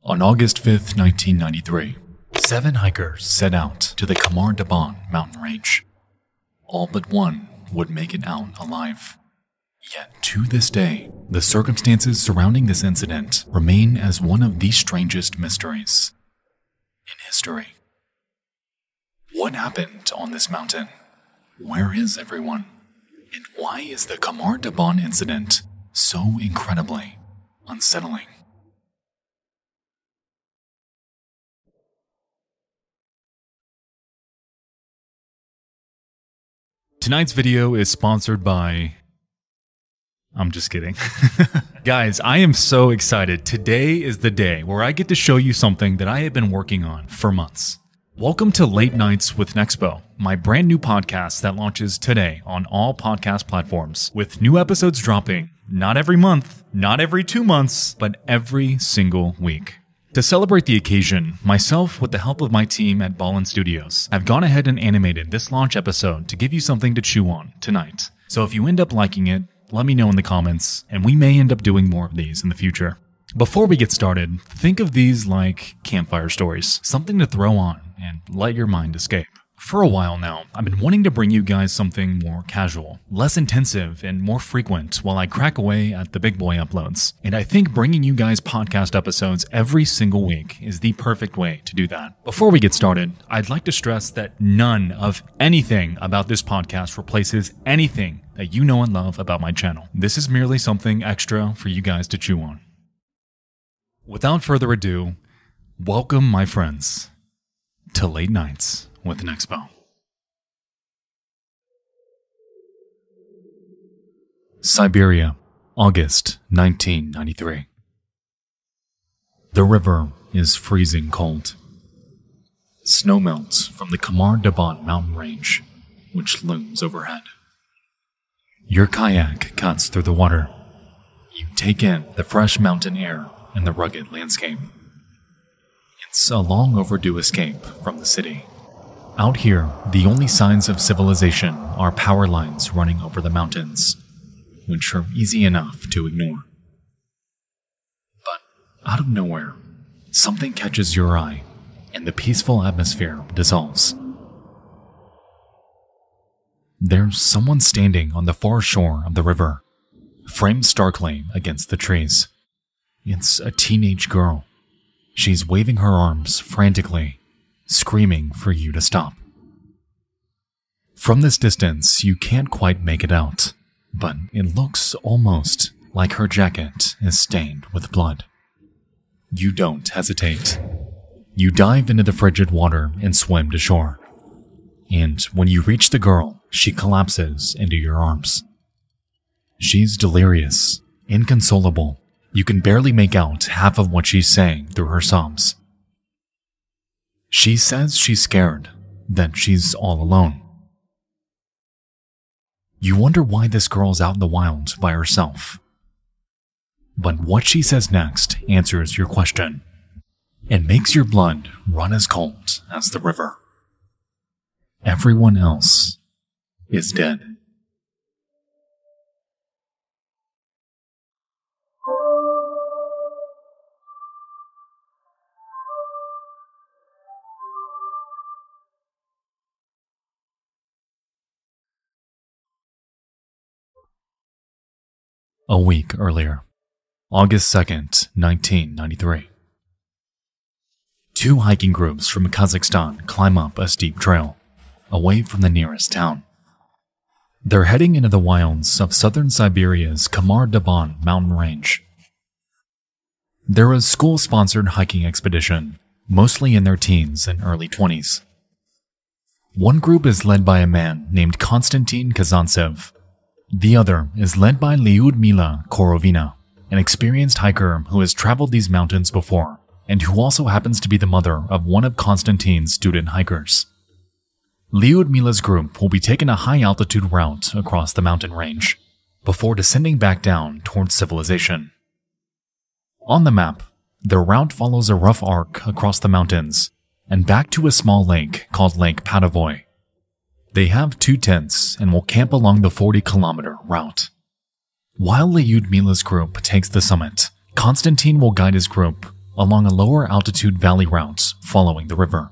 On August 5th, 1993, 7 hikers set out to the Qamar Daban mountain range. All but one would make it out alive. Yet to this day, the circumstances surrounding this incident remain as one of the strangest mysteries in history. What happened on this mountain? Where is everyone? And why is the Qamar Daban incident so incredibly unsettling? Tonight's video is sponsored by... I'm just kidding. Guys, I am so excited. Today is the day where I get to show you something that I have been working on for months. Welcome to Late Nights with Nexpo, my brand new podcast that launches today on all podcast platforms, with new episodes dropping not every month, not every 2 months, but every single week. To celebrate the occasion, myself, with the help of my team at Ballin Studios, have gone ahead and animated this launch episode to give you something to chew on tonight. So if you end up liking it, let me know in the comments, and we may end up doing more of these in the future. Before we get started, think of these like campfire stories, something to throw on and let your mind escape. For a while now, I've been wanting to bring you guys something more casual, less intensive, and more frequent while I crack away at the big boy uploads. And I think bringing you guys podcast episodes every single week is the perfect way to do that. Before we get started, I'd like to stress that none of anything about this podcast replaces anything that you know and love about my channel. This is merely something extra for you guys to chew on. Without further ado, welcome my friends to Late Nights with Nexpo. Siberia, August 1993. The river is freezing cold. Snow melts from the Qamar Daban mountain range, which looms overhead. Your kayak cuts through the water. You take in the fresh mountain air and the rugged landscape. It's a long overdue escape from the city. Out here, the only signs of civilization are power lines running over the mountains, which are easy enough to ignore. But out of nowhere, something catches your eye, and the peaceful atmosphere dissolves. There's someone standing on the far shore of the river, framed starkly against the trees. It's a teenage girl. She's waving her arms frantically, screaming for you to stop. From this distance, you can't quite make it out, but it looks almost like her jacket is stained with blood. You don't hesitate. You dive into the frigid water and swim to shore. And when you reach the girl, she collapses into your arms. She's delirious, inconsolable. You can barely make out half of what she's saying through her sobs. She says she's scared, that she's all alone. You wonder why this girl's out in the wild by herself. But what she says next answers your question and makes your blood run as cold as the river. Everyone else is dead. A week earlier, August 2nd, 1993. 2 hiking groups from Kazakhstan climb up a steep trail, away from the nearest town. They're heading into the wilds of southern Siberia's Qamar Daban mountain range. They're a school-sponsored hiking expedition, mostly in their teens and early 20s. One group is led by a man named Konstantin Kazantsev. The other is led by Lyudmila Korovina, an experienced hiker who has traveled these mountains before, and who also happens to be the mother of one of Konstantin's student hikers. Lyudmila's group will be taking a high-altitude route across the mountain range, before descending back down towards civilization. On the map, their route follows a rough arc across the mountains, and back to a small lake called Lake Padavoy. They have 2 tents and will camp along the 40-kilometer route. While Lyudmila's group takes the summit, Konstantin will guide his group along a lower altitude valley route following the river.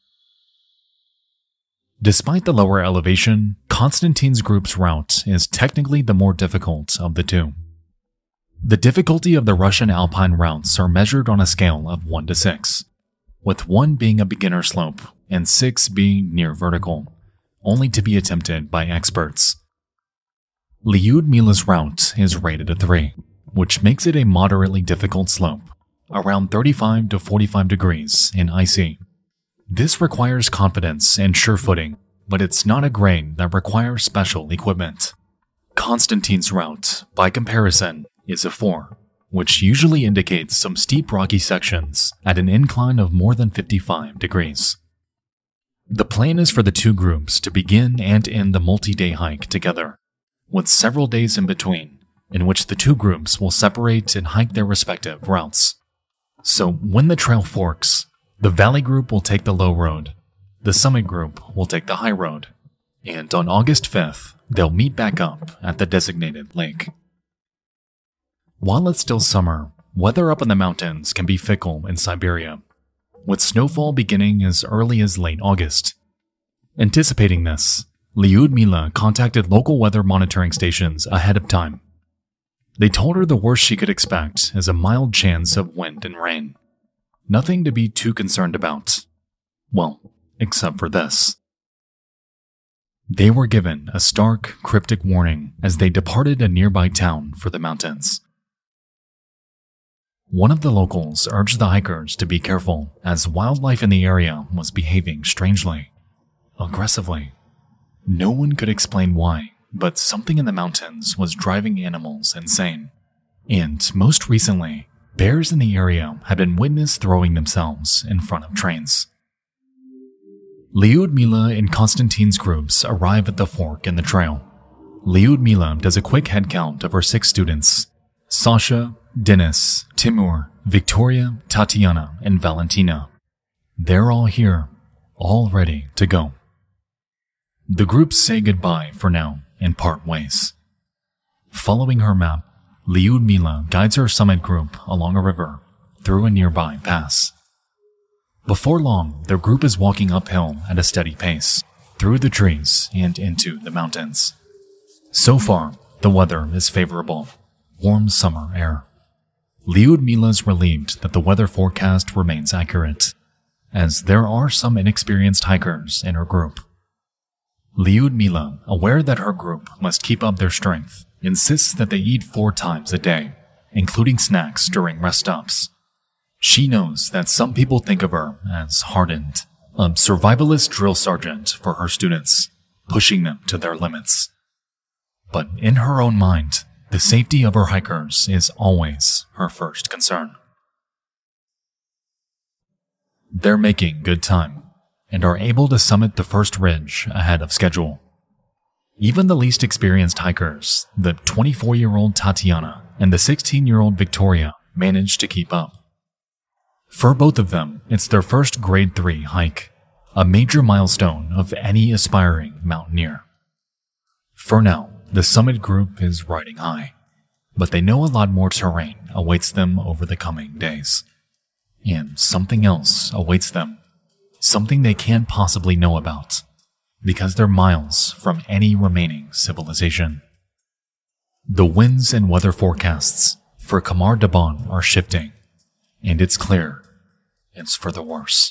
Despite the lower elevation, Konstantin's group's route is technically the more difficult of the two. The difficulty of the Russian alpine routes are measured on a scale of 1 to 6, with 1 being a beginner slope and 6 being near vertical, only to be attempted by experts. Lyudmila's route is rated a 3, which makes it a moderately difficult slope, around 35 to 45 degrees and icy. This requires confidence and sure footing, but it's not a grade that requires special equipment. Konstantin's route, by comparison, is a 4, which usually indicates some steep rocky sections at an incline of more than 55 degrees. The plan is for the two groups to begin and end the multi-day hike together, with several days in between, in which the two groups will separate and hike their respective routes. So when the trail forks, the valley group will take the low road, the summit group will take the high road, and on August 5th, they'll meet back up at the designated lake. While it's still summer, weather up in the mountains can be fickle in Siberia, with snowfall beginning as early as late August. Anticipating this, Lyudmila contacted local weather monitoring stations ahead of time. They told her the worst she could expect is a mild chance of wind and rain. Nothing to be too concerned about. Well, except for this. They were given a stark, cryptic warning as they departed a nearby town for the mountains. One of the locals urged the hikers to be careful as wildlife in the area was behaving strangely, aggressively. No one could explain why, but something in the mountains was driving animals insane. And most recently, bears in the area had been witnessed throwing themselves in front of trains. Lyudmila and Konstantin's groups arrive at the fork in the trail. Lyudmila does a quick head count of her 6 students: Sasha, Denis, Timur, Victoria, Tatiana, and Valentina. They're all here, all ready to go. The groups say goodbye for now and part ways. Following her map, Lyudmila guides her summit group along a river through a nearby pass. Before long, their group is walking uphill at a steady pace, through the trees and into the mountains. So far, the weather is favorable, warm summer air. Lyudmila's relieved that the weather forecast remains accurate, as there are some inexperienced hikers in her group. Lyudmila, aware that her group must keep up their strength, insists that they eat 4 times a day, including snacks during rest stops. She knows that some people think of her as hardened, a survivalist drill sergeant for her students, pushing them to their limits. But in her own mind, the safety of her hikers is always her first concern. They're making good time, and are able to summit the first ridge ahead of schedule. Even the least experienced hikers, the 24-year-old Tatiana and the 16-year-old Victoria, manage to keep up. For both of them, it's their first grade 3 hike, a major milestone of any aspiring mountaineer. For now, the summit group is riding high, but they know a lot more terrain awaits them over the coming days. And something else awaits them, something they can't possibly know about, because they're miles from any remaining civilization. The winds and weather forecasts for Kamar Daban are shifting, and it's clear it's for the worse.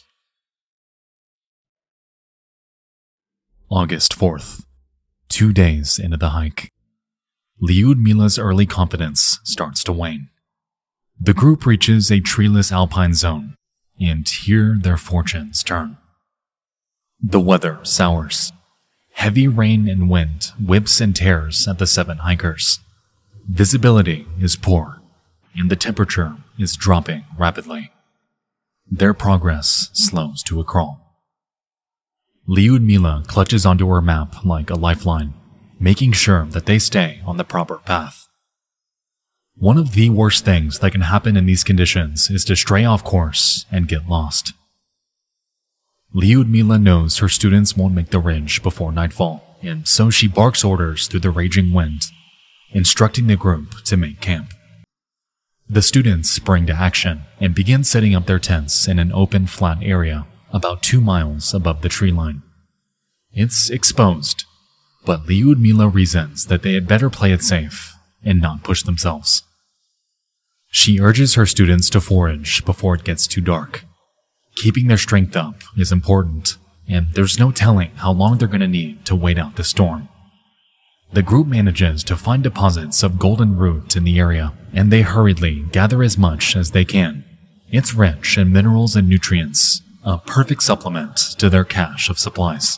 August 4th, 2 days into the hike. Lyudmila's early confidence starts to wane. The group reaches a treeless alpine zone, and here their fortunes turn. The weather sours. Heavy rain and wind whips and tears at the 7 hikers. Visibility is poor, and the temperature is dropping rapidly. Their progress slows to a crawl. Lyudmila clutches onto her map like a lifeline, making sure that they stay on the proper path. One of the worst things that can happen in these conditions is to stray off course and get lost. Lyudmila knows her students won't make the ridge before nightfall, and so she barks orders through the raging wind, instructing the group to make camp. The students spring to action and begin setting up their tents in an open, flat area about 2 miles above the tree line. It's exposed, but Lyudmila reasons that they had better play it safe and not push themselves. She urges her students to forage before it gets too dark. Keeping their strength up is important, and there's no telling how long they're going to need to wait out the storm. The group manages to find deposits of golden root in the area, and they hurriedly gather as much as they can. It's rich in minerals and nutrients, a perfect supplement to their cache of supplies.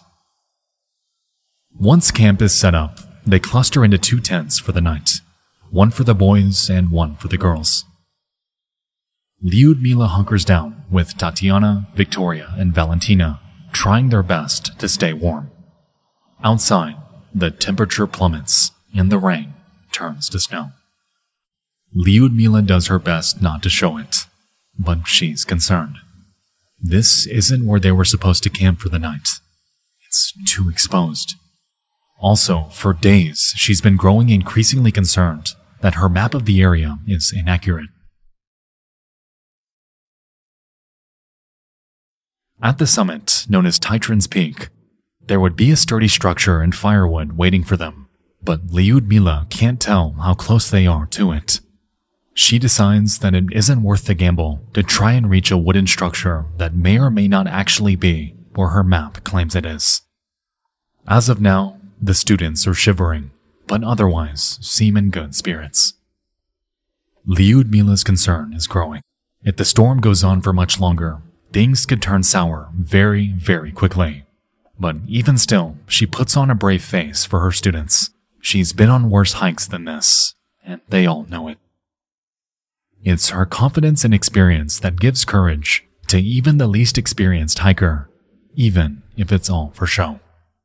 Once camp is set up, they cluster into 2 tents for the night, one for the boys and one for the girls. Lyudmila hunkers down with Tatiana, Victoria, and Valentina, trying their best to stay warm. Outside, the temperature plummets and the rain turns to snow. Lyudmila does her best not to show it, but she's concerned. This isn't where they were supposed to camp for the night. It's too exposed. Also, for days, she's been growing increasingly concerned that her map of the area is inaccurate. At the summit, known as Titran's Peak, there would be a sturdy structure and firewood waiting for them, but Lyudmila can't tell how close they are to it. She decides that it isn't worth the gamble to try and reach a wooden structure that may or may not actually be where her map claims it is. As of now, the students are shivering, but otherwise seem in good spirits. Lyudmila's concern is growing. If the storm goes on for much longer, things could turn sour very, very quickly. But even still, she puts on a brave face for her students. She's been on worse hikes than this, and they all know it. It's her confidence and experience that gives courage to even the least experienced hiker, even if it's all for show.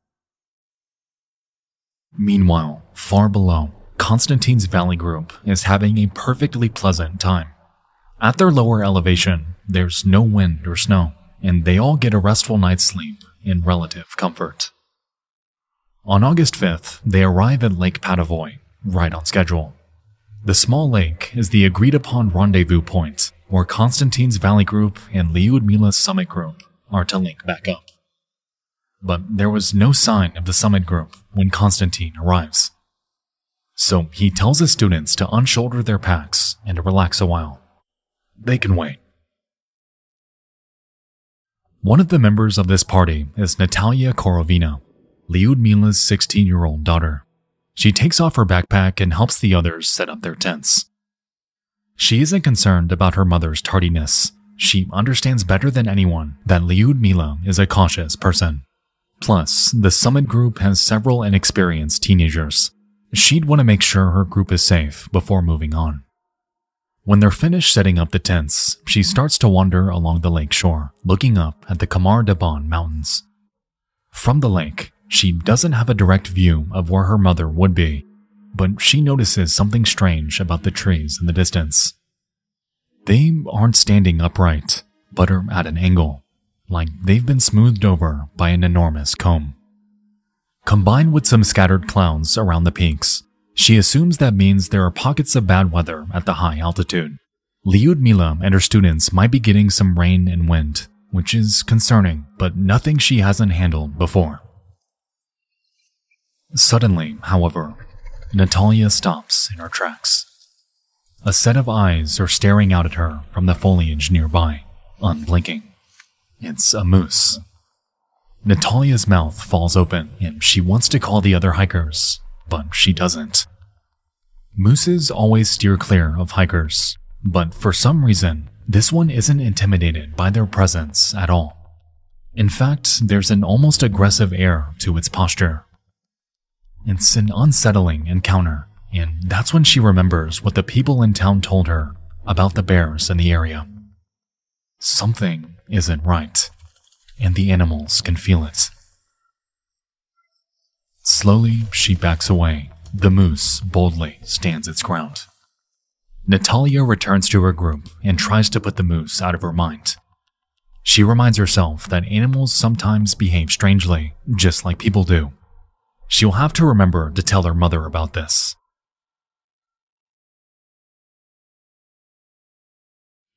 Meanwhile, far below, Constantine's Valley Group is having a perfectly pleasant time. At their lower elevation, there's no wind or snow, and they all get a restful night's sleep in relative comfort. On August 5th, they arrive at Lake Padavoy, right on schedule. The small lake is the agreed-upon rendezvous point where Constantine's Valley Group and Lyudmila's Summit Group are to link back up. But there was no sign of the Summit Group when Constantine arrives. So he tells his students to unshoulder their packs and to relax a while. They can wait. One of the members of this party is Natalia Korovina, Lyudmila's 16-year-old daughter. She takes off her backpack and helps the others set up their tents. She isn't concerned about her mother's tardiness. She understands better than anyone that Lyudmila is a cautious person. Plus, the Summit Group has several inexperienced teenagers. She'd want to make sure her group is safe before moving on. When they're finished setting up the tents, she starts to wander along the lake shore, looking up at the Kamar Daban Mountains. From the lake, she doesn't have a direct view of where her mother would be, but she notices something strange about the trees in the distance. They aren't standing upright, but are at an angle, like they've been smoothed over by an enormous comb. Combined with some scattered clouds around the peaks, she assumes that means there are pockets of bad weather at the high altitude. Lyudmila and her students might be getting some rain and wind, which is concerning, but nothing she hasn't handled before. Suddenly, however, Natalia stops in her tracks. A set of eyes are staring out at her from the foliage nearby, unblinking. It's a moose. Natalia's mouth falls open and she wants to call the other hikers, but she doesn't. Mooses always steer clear of hikers, but for some reason, this one isn't intimidated by their presence at all. In fact, there's an almost aggressive air to its posture. It's an unsettling encounter, and that's when she remembers what the people in town told her about the bears in the area. Something isn't right, and the animals can feel it. Slowly, she backs away. The moose boldly stands its ground. Natalia returns to her group and tries to put the moose out of her mind. She reminds herself that animals sometimes behave strangely, just like people do. She'll have to remember to tell her mother about this.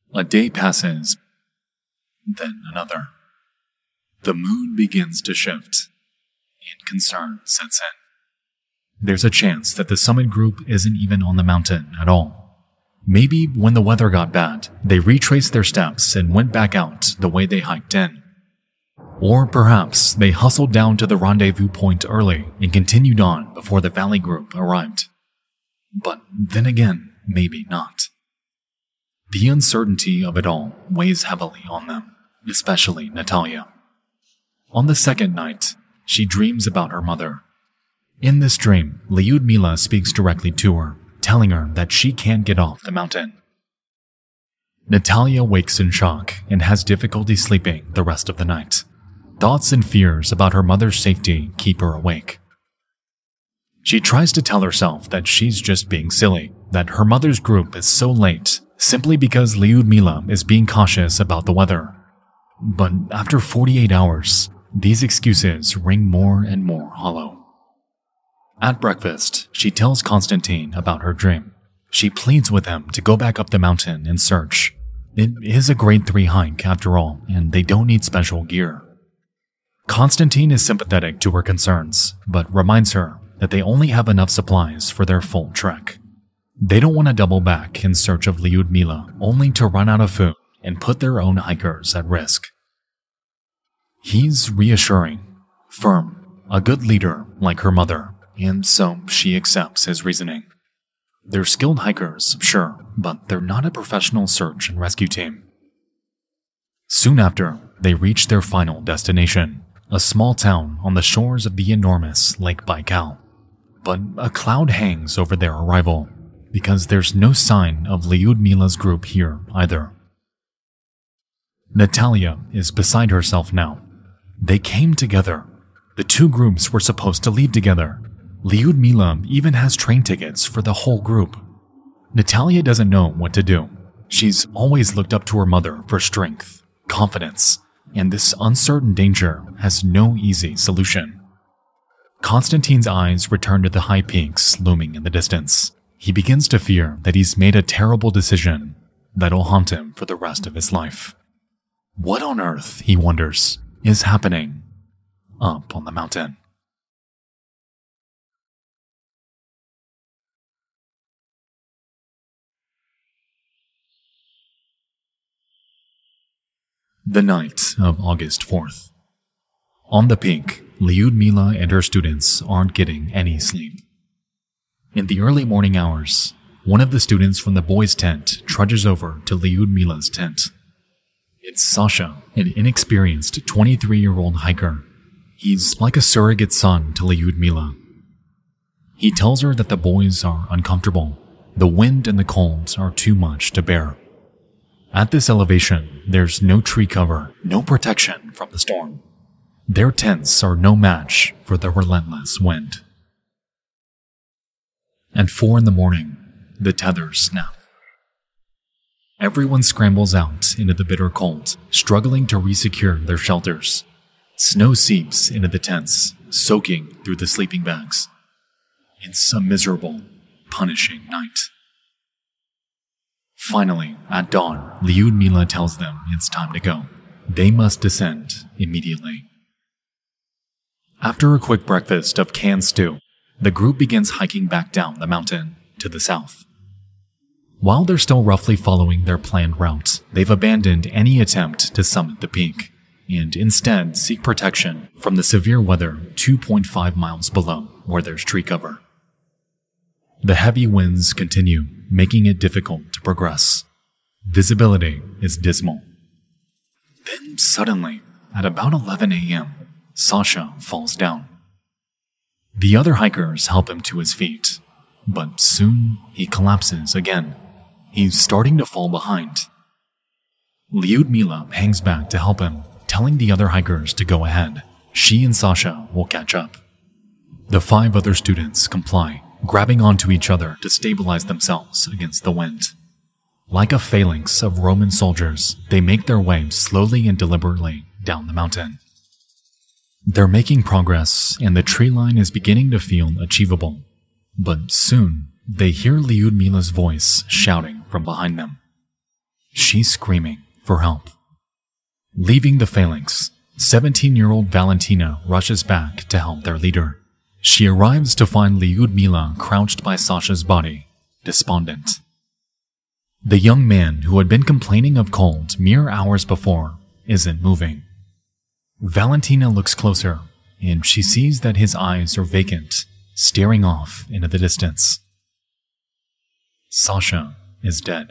A day passes, then another. The mood begins to shift, and concern sets in. There's a chance that the summit group isn't even on the mountain at all. Maybe when the weather got bad, they retraced their steps and went back out the way they hiked in. Or perhaps they hustled down to the rendezvous point early and continued on before the valley group arrived. But then again, maybe not. The uncertainty of it all weighs heavily on them, especially Natalia. On the second night, she dreams about her mother. In this dream, Lyudmila speaks directly to her, telling her that she can't get off the mountain. Natalia wakes in shock and has difficulty sleeping the rest of the night. Thoughts and fears about her mother's safety keep her awake. She tries to tell herself that she's just being silly, that her mother's group is so late simply because Lyudmila is being cautious about the weather. But after 48 hours, these excuses ring more and more hollow. At breakfast, she tells Konstantin about her dream. She pleads with him to go back up the mountain and search. It is a grade 3 hike after all, and they don't need special gear. Konstantin is sympathetic to her concerns, but reminds her that they only have enough supplies for their full trek. They don't want to double back in search of Lyudmila, only to run out of food and put their own hikers at risk. He's reassuring, firm, a good leader like her mother, and so she accepts his reasoning. They're skilled hikers, sure, but they're not a professional search and rescue team. Soon after, they reach their final destination, a small town on the shores of the enormous Lake Baikal. But a cloud hangs over their arrival, because there's no sign of Lyudmila's group here either. Natalia is beside herself now. They came together. The two groups were supposed to leave together. Lyudmila even has train tickets for the whole group. Natalia doesn't know what to do. She's always looked up to her mother for strength, confidence, and this uncertain danger has no easy solution. Konstantin's eyes return to the high peaks looming in the distance. He begins to fear that he's made a terrible decision that'll haunt him for the rest of his life. What on earth, he wonders, is happening up on the mountain? The night of August 4th. On the peak, Lyudmila and her students aren't getting any sleep. In the early morning hours, one of the students from the boys' tent trudges over to Lyudmila's tent. It's Sasha, an inexperienced 23-year-old hiker. He's like a surrogate son to Lyudmila. He tells her that the boys are uncomfortable. The wind and the cold are too much to bear. At this elevation, there's no tree cover, no protection from the storm. Their tents are no match for the relentless wind. At 4 a.m, the tethers snap. Everyone scrambles out into the bitter cold, struggling to resecure their shelters. Snow seeps into the tents, soaking through the sleeping bags. It's a miserable, punishing night. Finally, at dawn, Lyudmila tells them it's time to go. They must descend immediately. After a quick breakfast of canned stew, the group begins hiking back down the mountain to the south. While they're still roughly following their planned route, they've abandoned any attempt to summit the peak, and instead seek protection from the severe weather 2.5 miles below where there's tree cover. The heavy winds continue, making it difficult to progress. Visibility is dismal. Then suddenly, at about 11 a.m., Sasha falls down. The other hikers help him to his feet, but soon he collapses again. He's starting to fall behind. Lyudmila hangs back to help him, telling the other hikers to go ahead. She and Sasha will catch up. The 5 other students comply, grabbing onto each other to stabilize themselves against the wind. Like a phalanx of Roman soldiers, they make their way slowly and deliberately down the mountain. They're making progress, and the tree line is beginning to feel achievable. But soon, they hear Lyudmila's voice shouting from behind them. she's screaming for help. Leaving the phalanx, 17-year-old Valentina rushes back to help their leader. She arrives to find Lyudmila crouched by Sasha's body, despondent. The young man who had been complaining of cold mere hours before isn't moving. Valentina looks closer, and she sees that his eyes are vacant, staring off into the distance. Sasha is dead.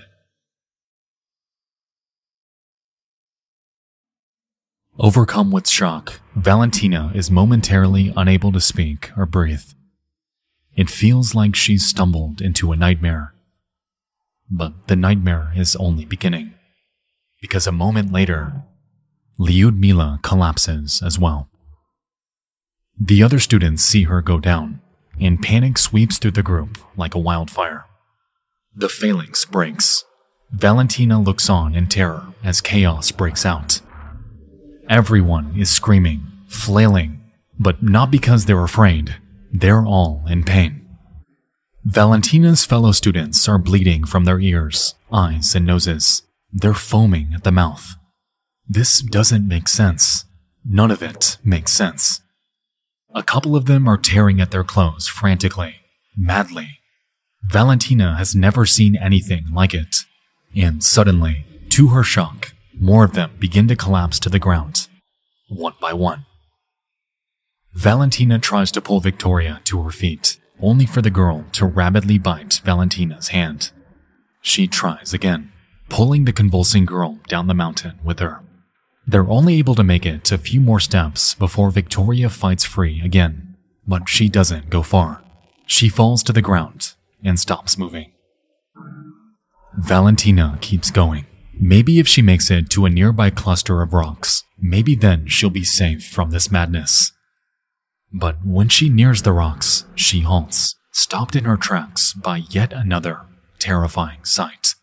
Overcome with shock, Valentina is momentarily unable to speak or breathe. It feels like she's stumbled into a nightmare. But the nightmare is only beginning, because a moment later, Lyudmila collapses as well. The other students see her go down, and panic sweeps through the group like a wildfire. The phalanx breaks. Valentina looks on in terror as chaos breaks out. Everyone is screaming, flailing, but not because they're afraid. They're all in pain. Valentina's fellow students are bleeding from their ears, eyes, and noses. They're foaming at the mouth. This doesn't make sense. None of it makes sense. A couple of them are tearing at their clothes frantically, madly. Valentina has never seen anything like it. And suddenly, to her shock, more of them begin to collapse to the ground, one by one. Valentina tries to pull Victoria to her feet, only for the girl to rapidly bite Valentina's hand. She tries again, pulling the convulsing girl down the mountain with her. They're only able to make it a few more steps before Victoria fights free again, but she doesn't go far. She falls to the ground and stops moving. Valentina keeps going. Maybe if she makes it to a nearby cluster of rocks, maybe then she'll be safe from this madness. But when she nears the rocks, she halts, stopped in her tracks by yet another terrifying sight.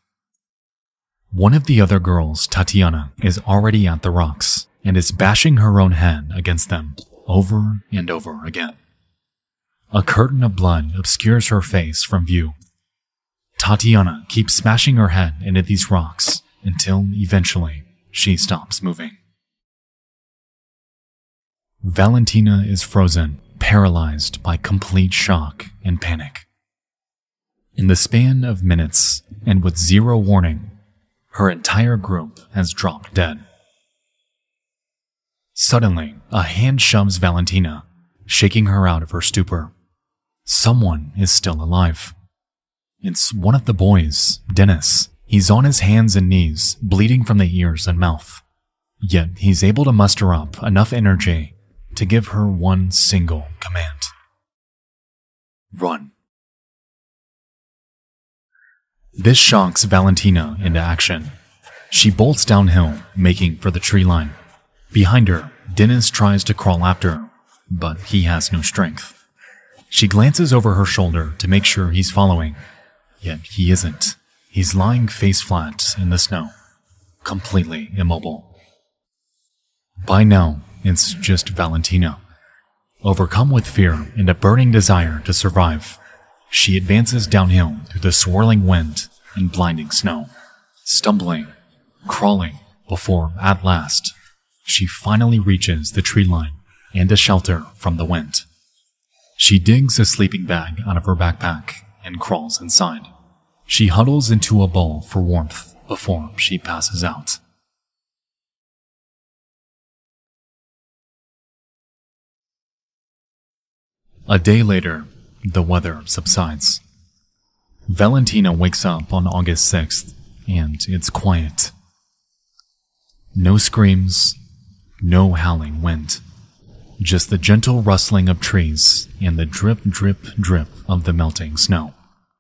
One of the other girls, Tatiana, is already at the rocks and is bashing her own head against them over and over again. A curtain of blood obscures her face from view. Tatiana keeps smashing her head into these rocks until eventually she stops moving. Valentina is frozen, paralyzed by complete shock and panic. In the span of minutes, and with zero warning, her entire group has dropped dead. Suddenly, a hand shoves Valentina, shaking her out of her stupor. Someone is still alive. It's one of the boys, Dennis. He's on his hands and knees, bleeding from the ears and mouth. Yet he's able to muster up enough energy to give her one single command. Run. This shocks Valentina into action. She bolts downhill, making for the tree line. Behind her, Dennis tries to crawl after her, but he has no strength. She glances over her shoulder to make sure he's following, yet he isn't. He's lying face flat in the snow, completely immobile. By now, it's just Valentina. Overcome with fear and a burning desire to survive, she advances downhill through the swirling wind and blinding snow, stumbling, crawling, before, at last, she finally reaches the tree line and a shelter from the wind. She digs a sleeping bag out of her backpack and crawls inside. She huddles into a bowl for warmth before she passes out. A day later, the weather subsides. Valentina wakes up on August 6th, and it's quiet. No screams, no howling wind. Just the gentle rustling of trees and the drip, drip, drip of the melting snow.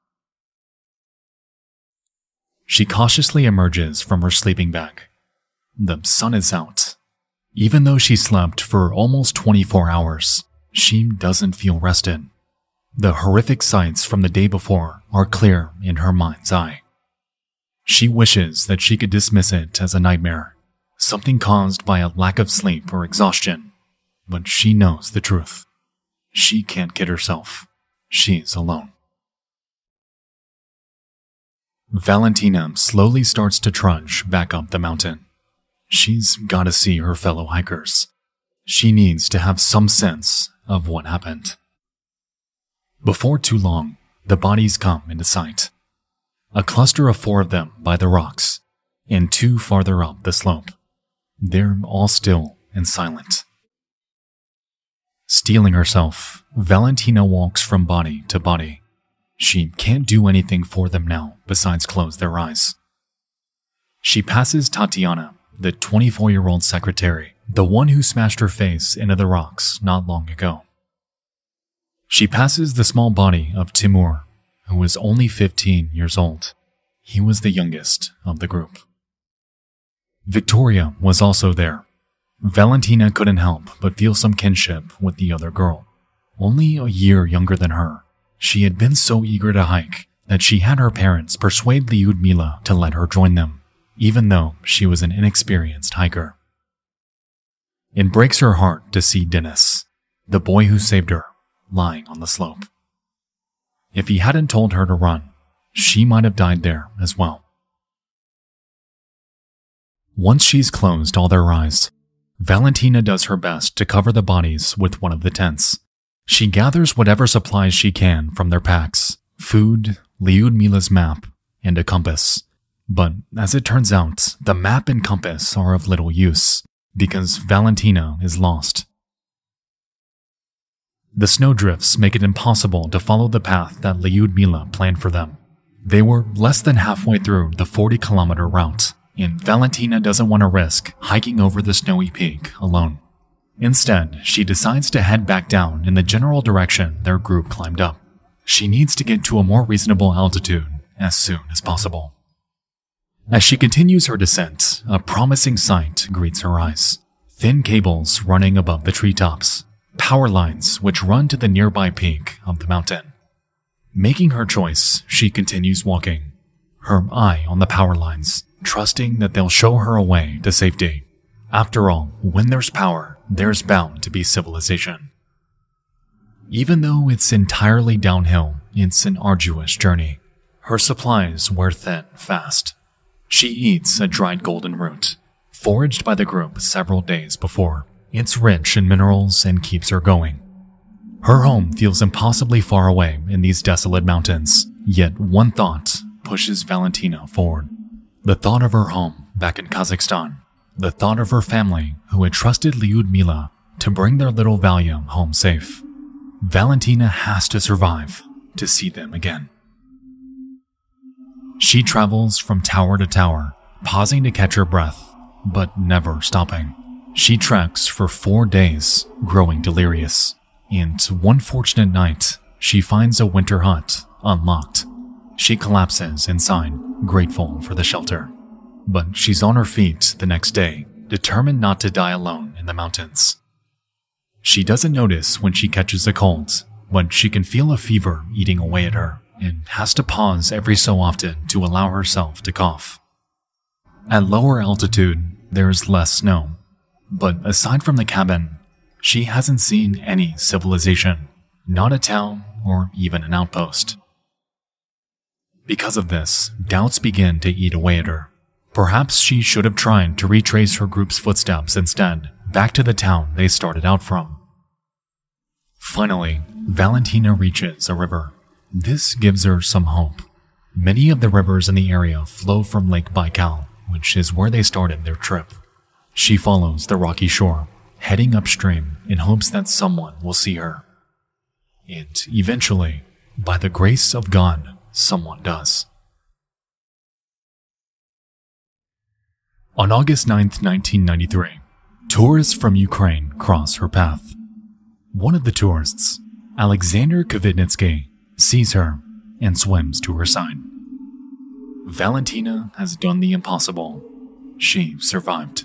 She cautiously emerges from her sleeping bag. The sun is out. Even though she slept for almost 24 hours, she doesn't feel rested. The horrific sights from the day before are clear in her mind's eye. She wishes that she could dismiss it as a nightmare, something caused by a lack of sleep or exhaustion, but she knows the truth. She can't kid herself. She's alone. Valentina slowly starts to trudge back up the mountain. She's got to see her fellow hikers. She needs to have some sense of what happened. Before too long, the bodies come into sight. A cluster of 4 of them by the rocks, and 2 farther up the slope. They're all still and silent. Steeling herself, Valentina walks from body to body. She can't do anything for them now besides close their eyes. She passes Tatiana, the 24-year-old secretary, the one who smashed her face into the rocks not long ago. She passes the small body of Timur, who was only 15 years old. He was the youngest of the group. Victoria was also there. Valentina couldn't help but feel some kinship with the other girl. Only a year younger than her, she had been so eager to hike that she had her parents persuade Lyudmila to let her join them, even though she was an inexperienced hiker. It breaks her heart to see Denis, the boy who saved her, lying on the slope. If he hadn't told her to run, she might have died there as well. Once she's closed all their eyes, Valentina does her best to cover the bodies with one of the tents. She gathers whatever supplies she can from their packs, food, Lyudmila's map, and a compass. But as it turns out, the map and compass are of little use, because Valentina is lost. The snowdrifts make it impossible to follow the path that Lyudmila planned for them. They were less than halfway through the 40-kilometer route, and Valentina doesn't want to risk hiking over the snowy peak alone. Instead, she decides to head back down in the general direction their group climbed up. She needs to get to a more reasonable altitude as soon as possible. As she continues her descent, a promising sight greets her eyes. Thin cables running above the treetops, power lines which run to the nearby peak of the mountain. Making her choice, she continues walking, her eye on the power lines, trusting that they'll show her a way to safety. After all, when there's power, there's bound to be civilization. Even though it's entirely downhill, it's an arduous journey. Her supplies wear thin fast. She eats a dried golden root, foraged by the group several days before. It's rich in minerals and keeps her going. Her home feels impossibly far away in these desolate mountains, yet one thought pushes Valentina forward. The thought of her home back in Kazakhstan. The thought of her family who had trusted Lyudmila to bring their little Valia home safe. Valentina has to survive to see them again. She travels from tower to tower, pausing to catch her breath, but never stopping. She treks for 4 days, growing delirious. And one fortunate night, she finds a winter hut unlocked. She collapses inside, grateful for the shelter. But she's on her feet the next day, determined not to die alone in the mountains. She doesn't notice when she catches a cold, but she can feel a fever eating away at her and has to pause every so often to allow herself to cough. At lower altitude, there's less snow, but aside from the cabin, she hasn't seen any civilization, not a town or even an outpost. Because of this, doubts begin to eat away at her. Perhaps she should have tried to retrace her group's footsteps instead, back to the town they started out from. Finally, Valentina reaches a river. This gives her some hope. Many of the rivers in the area flow from Lake Baikal, which is where they started their trip. She follows the rocky shore, heading upstream in hopes that someone will see her. And eventually, by the grace of God, someone does. On August 9, 1993, tourists from Ukraine cross her path. One of the tourists, Alexander Kvitnitsky, sees her and swims to her side. Valentina has done the impossible. She survived.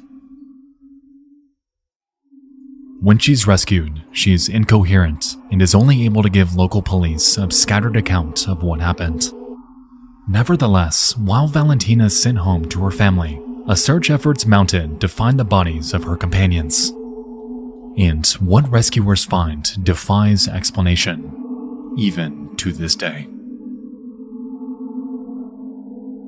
When she's rescued, she's incoherent and is only able to give local police a scattered account of what happened. Nevertheless, while Valentina is sent home to her family, a search effort's mounted to find the bodies of her companions. And what rescuers find defies explanation, even to this day.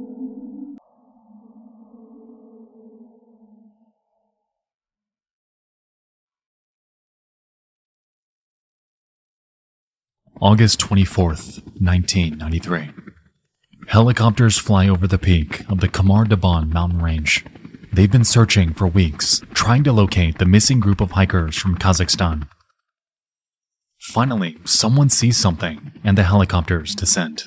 August 24th, 1993. Helicopters fly over the peak of the Qamar Daban mountain range. They've been searching for weeks, trying to locate the missing group of hikers from Kazakhstan. Finally, someone sees something, and the helicopters descend.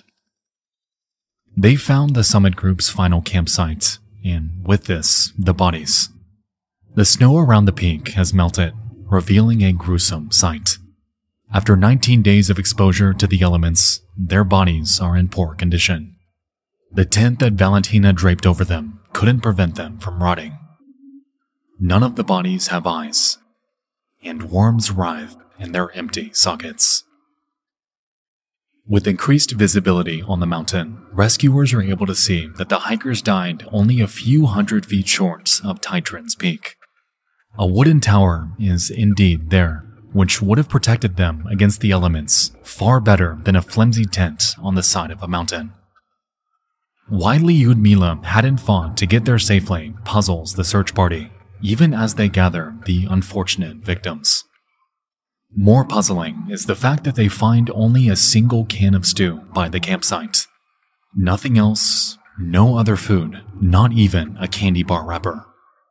They found the summit group's final campsite, and with this, the bodies. The snow around the peak has melted, revealing a gruesome sight. After 19 days of exposure to the elements, their bodies are in poor condition. The tent that Valentina draped over them couldn't prevent them from rotting. None of the bodies have eyes, and worms writhe in their empty sockets. With increased visibility on the mountain, rescuers are able to see that the hikers died only a few hundred feet short of Taitrin's peak. A wooden tower is indeed there, which would have protected them against the elements far better than a flimsy tent on the side of a mountain. Why Lyudmila hadn't fought to get there safely puzzles the search party, even as they gather the unfortunate victims. More puzzling is the fact that they find only a single can of stew by the campsite. Nothing else, no other food, not even a candy bar wrapper.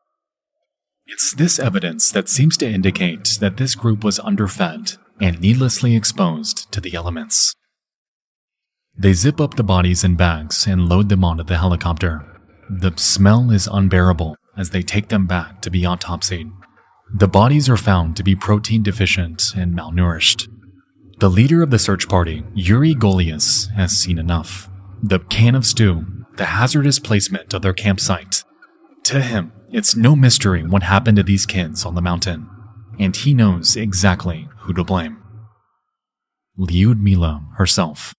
It's this evidence that seems to indicate that this group was underfed and needlessly exposed to the elements. They zip up the bodies in bags and load them onto the helicopter. The smell is unbearable as they take them back to be autopsied. The bodies are found to be protein deficient and malnourished. The leader of the search party, Yuri Golias, has seen enough. The can of stew, the hazardous placement of their campsite. To him, it's no mystery what happened to these kids on the mountain, and he knows exactly who to blame. Lyudmila herself.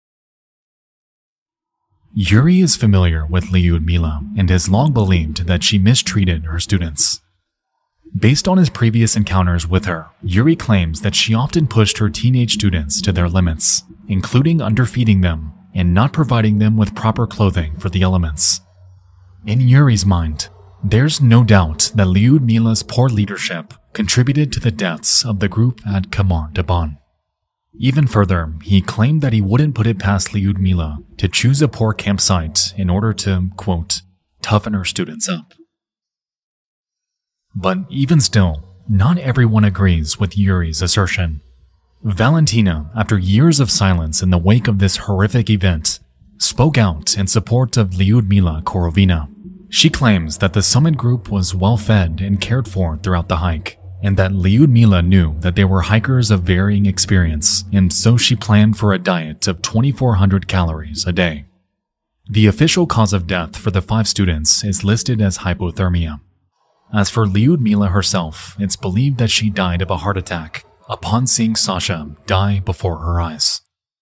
Yuri is familiar with Lyudmila and has long believed that she mistreated her students. Based on his previous encounters with her, Yuri claims that she often pushed her teenage students to their limits, including underfeeding them and not providing them with proper clothing for the elements. In Yuri's mind, there's no doubt that Lyudmila's poor leadership contributed to the deaths of the group at Qamar Daban. Even further, he claimed that he wouldn't put it past Lyudmila to choose a poor campsite in order to, quote, toughen her students up. But even still, not everyone agrees with Yuri's assertion. Valentina, after years of silence in the wake of this horrific event, spoke out in support of Lyudmila Korovina. She claims that the summit group was well fed and cared for throughout the hike, and that Lyudmila knew that they were hikers of varying experience, and so she planned for a diet of 2,400 calories a day. The official cause of death for the 5 students is listed as hypothermia. As for Lyudmila herself, it's believed that she died of a heart attack upon seeing Sasha die before her eyes.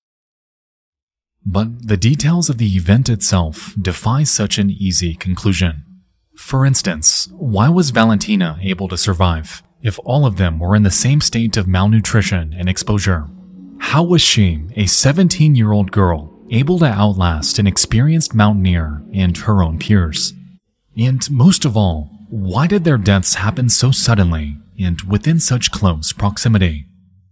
But the details of the event itself defy such an easy conclusion. For instance, why was Valentina able to survive if all of them were in the same state of malnutrition and exposure? How was she, a 17-year-old girl, able to outlast an experienced mountaineer and her own peers? And most of all, why did their deaths happen so suddenly and within such close proximity?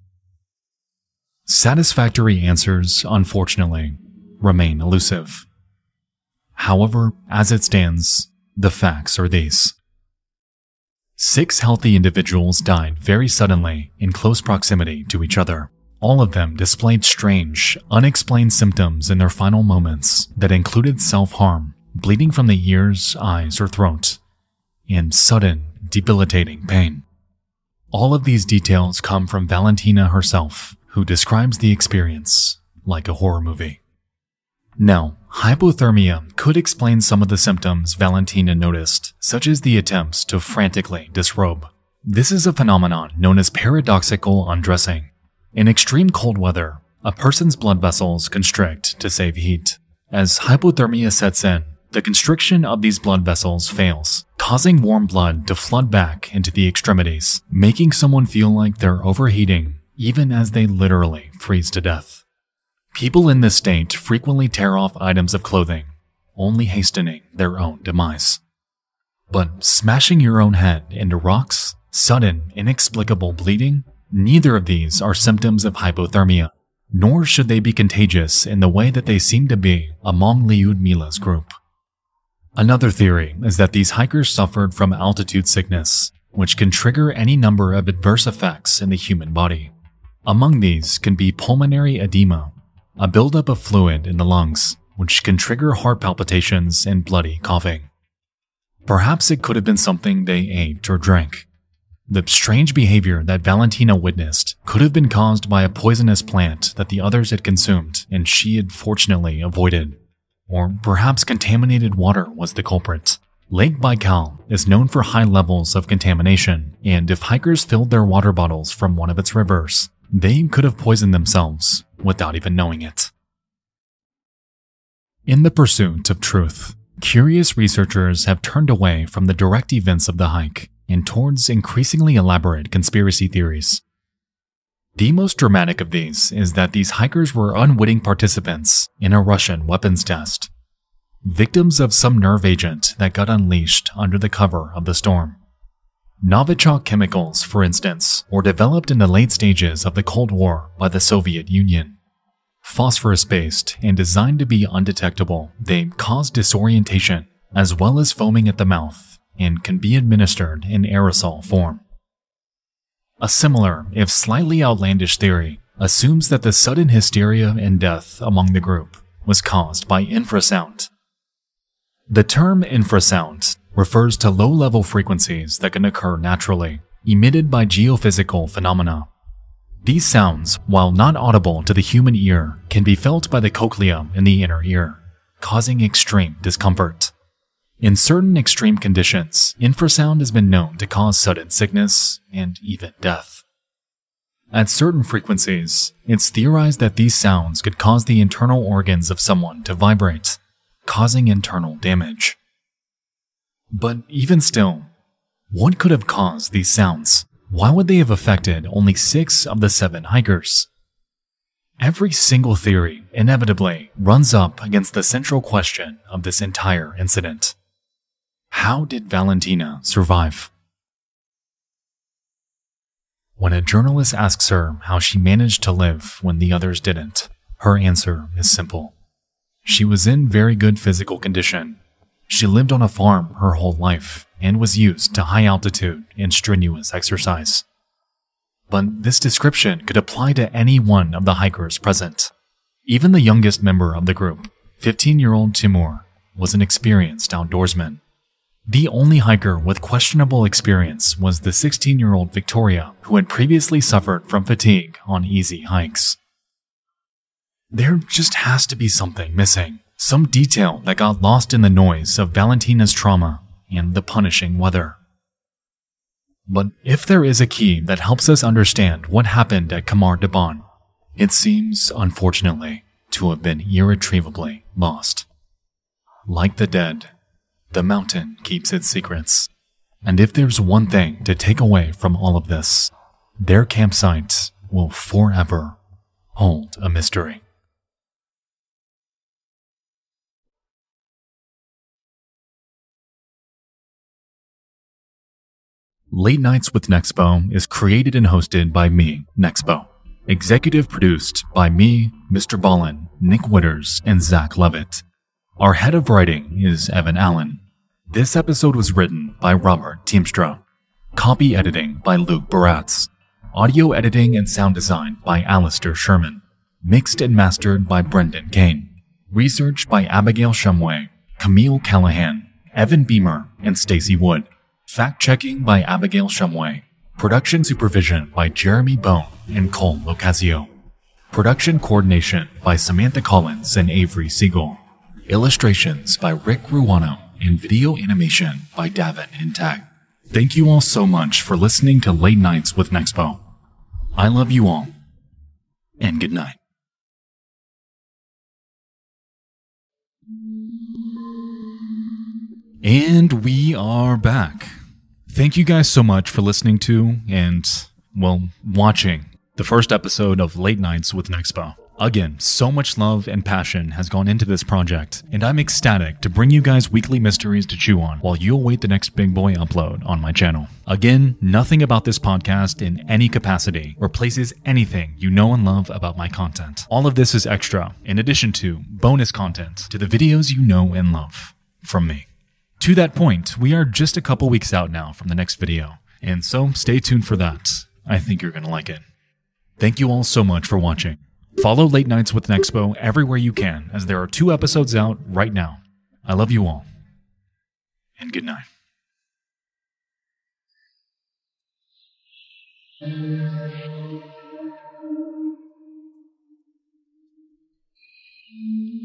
Satisfactory answers, unfortunately, remain elusive. However, as it stands, the facts are these. 6 healthy individuals died very suddenly in close proximity to each other. All of them displayed strange, unexplained symptoms in their final moments that included self-harm, bleeding from the ears, eyes, or throat, and sudden, debilitating pain. All of these details come from Valentina herself, who describes the experience like a horror movie. Now, hypothermia could explain some of the symptoms Valentina noticed, such as the attempts to frantically disrobe. This is a phenomenon known as paradoxical undressing. In extreme cold weather, a person's blood vessels constrict to save heat. As hypothermia sets in, the constriction of these blood vessels fails, causing warm blood to flood back into the extremities, making someone feel like they're overheating, even as they literally freeze to death. People in this state frequently tear off items of clothing, only hastening their own demise. But smashing your own head into rocks, sudden, inexplicable bleeding, neither of these are symptoms of hypothermia. nor should they be contagious in the way that they seem to be among Lyudmila's group. Another theory is that these hikers suffered from altitude sickness, which can trigger any number of adverse effects in the human body. Among these can be pulmonary edema, a buildup of fluid in the lungs, which can trigger heart palpitations and bloody coughing. Perhaps it could have been something they ate or drank. The strange behavior that Valentina witnessed could have been caused by a poisonous plant that the others had consumed and she had fortunately avoided. Or perhaps contaminated water was the culprit. Lake Baikal is known for high levels of contamination, and if hikers filled their water bottles from one of its rivers, they could have poisoned themselves without even knowing it. In the pursuit of truth, curious researchers have turned away from the direct events of the hike and towards increasingly elaborate conspiracy theories. The most dramatic of these is that these hikers were unwitting participants in a Russian weapons test, victims of some nerve agent that got unleashed under the cover of the storm. Novichok chemicals, for instance, were developed in the late stages of the Cold War by the Soviet Union. Phosphorus-based and designed to be undetectable, they cause disorientation as well as foaming at the mouth and can be administered in aerosol form. A similar, if slightly outlandish theory assumes that the sudden hysteria and death among the group was caused by infrasound. The term infrasound refers to low-level frequencies that can occur naturally, emitted by geophysical phenomena. These sounds, while not audible to the human ear, can be felt by the cochlea in the inner ear, causing extreme discomfort. In certain extreme conditions, infrasound has been known to cause sudden sickness and even death. At certain frequencies, it's theorized that these sounds could cause the internal organs of someone to vibrate, causing internal damage. But even still, what could have caused these sounds? Why would they have affected only 6 of the 7 hikers? Every single theory inevitably runs up against the central question of this entire incident. How did Valentina survive? When a journalist asks her how she managed to live when the others didn't, her answer is simple. She was in very good physical condition. She lived on a farm her whole life and was used to high altitude and strenuous exercise. But this description could apply to any one of the hikers present. Even the youngest member of the group, 15-year-old Timur, was an experienced outdoorsman. The only hiker with questionable experience was the 16-year-old Victoria, who had previously suffered from fatigue on easy hikes. There just has to be something missing, some detail that got lost in the noise of Valentina's trauma and the punishing weather. But if there is a key that helps us understand what happened at Kamar Daban, it seems, unfortunately, to have been irretrievably lost. Like the dead, the mountain keeps its secrets. And if there's one thing to take away from all of this, their campsite will forever hold a mystery. Late Nights with Nexpo is created and hosted by me, Nexpo. Executive produced by me, Mr. Ballin, Nick Witters, and Zach Levitt. Our head of writing is Evan Allen. This episode was written by Robert Teamstra. Copy editing by Luke Baratz. Audio editing and sound design by Alistair Sherman. Mixed and mastered by Brendan Kane. Research by Abigail Shumway, Camille Callahan, Evan Beamer, and Stacey Wood. Fact-checking by Abigail Shumway. Production supervision by Jeremy Bone and Cole Locasio. Production coordination by Samantha Collins and Avery Siegel. Illustrations by Rick Ruano and video animation by Davin Intag. Thank you all so much for listening to Late Nights with Nexpo. I love you all, and good night. And we are back. Thank you guys so much for listening to and, well, watching the first episode of Late Nights with Nexpo. Again, so much love and passion has gone into this project, and I'm ecstatic to bring you guys weekly mysteries to chew on while you await the next big boy upload on my channel. Again, nothing about this podcast in any capacity replaces anything you know and love about my content. All of this is extra, in addition to bonus content to the videos you know and love from me. To that point, we are just a couple weeks out now from the next video, and so stay tuned for that. I think you're gonna like it. Thank you all so much for watching. Follow Late Nights with Nexpo everywhere you can, as there are 2 episodes out right now. I love you all, and good night.